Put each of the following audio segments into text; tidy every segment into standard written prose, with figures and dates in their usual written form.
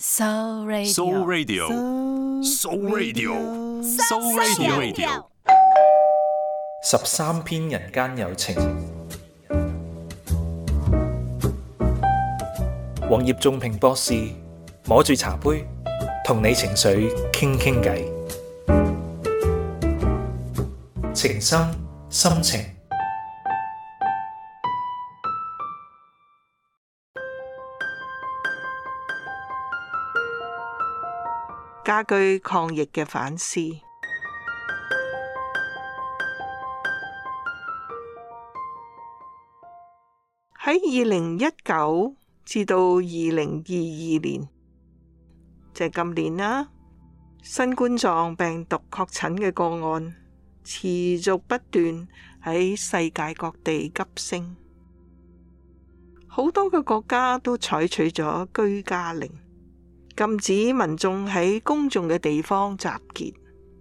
So So Radio， Radio， 13篇人間有情。黃葉仲平博士摸住茶杯，同你情緒傾傾偈，情深深情。 家居抗疫嘅反思。喺2019至到2022年，即係今年啦，新冠狀病毒確診嘅個案持續不斷喺世界各地急升，好多個國家都採取咗居家令，禁止民眾喺公眾嘅地方集結。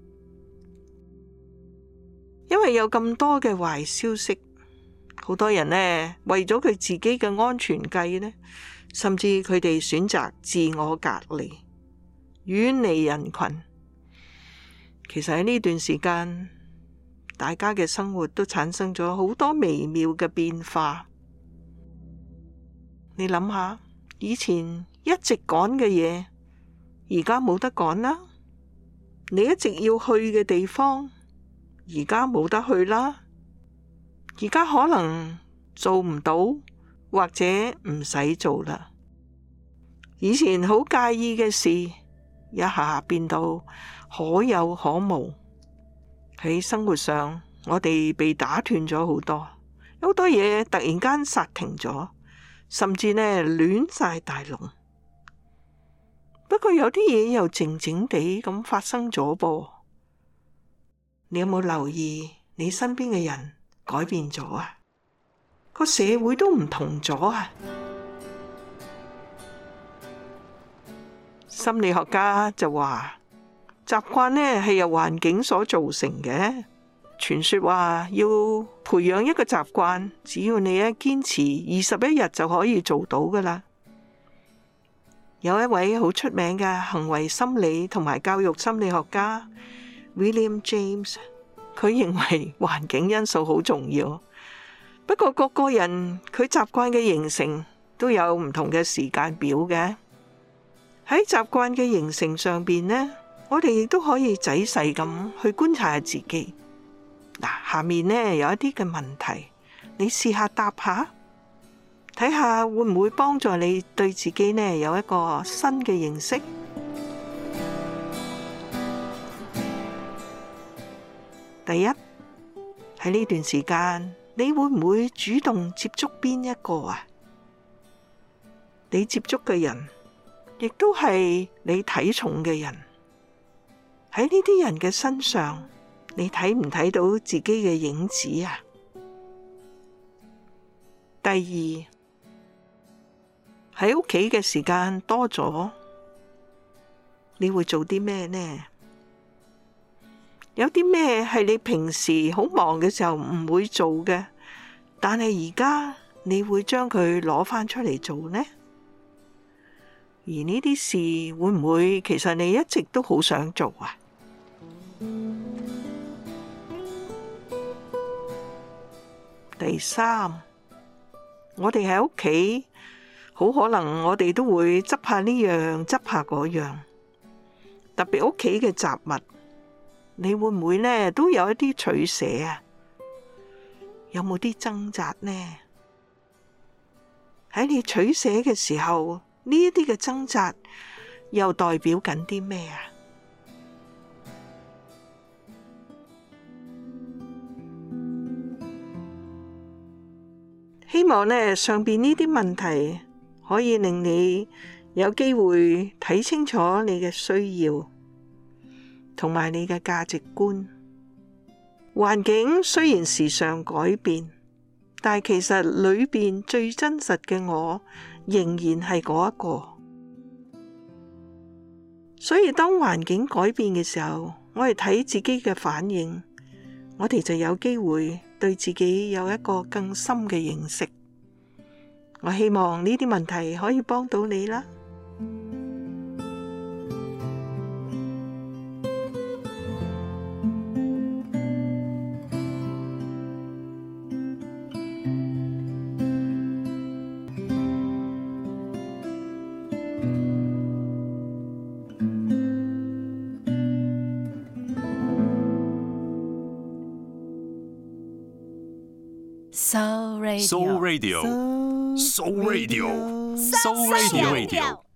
因為有咁多嘅壞消息，好多人呢為咗佢自己嘅安全計呢，甚至佢哋選擇自我隔離，遠離人群。其實喺呢段時間，大家嘅生活都產生咗好多微妙嘅變化。你諗下，以前一直趕嘅嘢，而家冇得趕啦；你一直要去嘅地方，而家冇得去啦。而家可能做唔到，或者唔使做啦。以前好介意嘅事，一下變到可有可無。喺生活上，我哋被打斷咗好多，有好多嘢突然間剎停咗，甚至呢亂晒大龍。不過有啲嘢又靜靜地咁發生咗噃。你有冇留意你身邊嘅人改變咗啊？個社會都唔同咗啊！心理學家就話，習慣呢係由環境所造成嘅。傳說話要培養一個習慣，只要你堅持21日就可以做到㗎喇。有一位好出名嘅行為心理同埋教育心理學家 William James， 佢認為環境因素好重要。不過各個人佢習慣嘅形成都有唔同嘅時間表嘅。喺習慣嘅形成上邊呢，我哋亦都可以仔細咁去觀察下自己。嗱，下面呢有一啲嘅問題，你試下答下，睇下會唔會幫助你對自己呢有一個新嘅認識。第一，喺呢段時間，你會唔會主動接觸邊一個啊？你接觸嘅人，亦都係你睇重嘅人。喺呢啲人嘅身上，你睇唔睇到自己嘅影子啊？第二，喺屋企嘅時間多咗，你會做啲咩呢？有啲咩係你平時好忙嘅時候唔會做嘅，但係而家你會將佢攞返出嚟做呢？而呢啲事會唔會其實你一直都好想做啊？第三，我哋喺屋企，好可能我哋都會執下呢樣，執下嗰樣，特別屋企嘅雜物，你會唔會呢都有一啲取捨啊？有冇啲掙扎呢？喺你取捨嘅時候，呢一啲嘅掙扎又代表緊啲咩啊？希望呢上邊呢啲問題可以令你有機會睇清楚你嘅需要同埋你嘅價值觀。環境雖然時常改變，但係其實裏邊最真實嘅我仍然係嗰一個。所以當環境改變嘅時候，我哋睇自己嘅反應，我哋就有機會對自己有一個更深嘅認識。我希望呢啲問題可以幫到你啦。 So Radio，So Radio，So Radio。